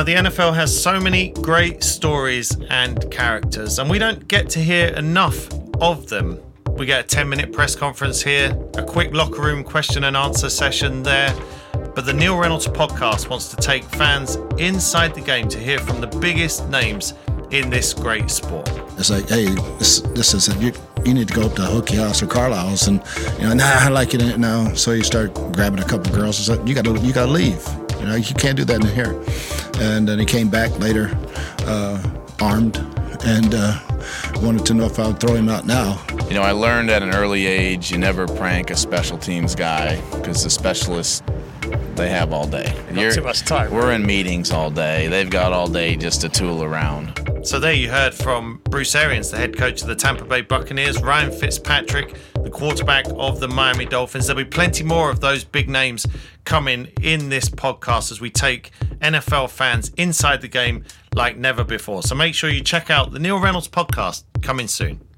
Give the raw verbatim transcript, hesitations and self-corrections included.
Now, the N F L has so many great stories and characters, and we don't get to hear enough of them. We get a ten-minute press conference here, a quick locker room question and answer session there, but the Neil Reynolds podcast wants to take fans inside the game to hear from the biggest names in this great sport. It's like, hey, this, this is it. You, you need to go up to Hookie House or Carlisle's, and you know, nah, I like it now. So you start grabbing a couple girls and say, you got to, you got to leave. You know, you can't do that in here. And then he came back later, uh, armed, and uh, wanted to know if I would throw him out now. You know, I learned at an early age you never prank a special teams guy because the specialists, they have all day. Not too much time. We're in meetings all day. They've got all day just to tool around. So there you heard from Bruce Arians, the head coach of the Tampa Bay Buccaneers, Ryan Fitzpatrick, the quarterback of the Miami Dolphins. There'll be plenty more of those big names coming in this podcast as we take N F L fans inside the game like never before. So make sure you check out the Neil Reynolds podcast coming soon.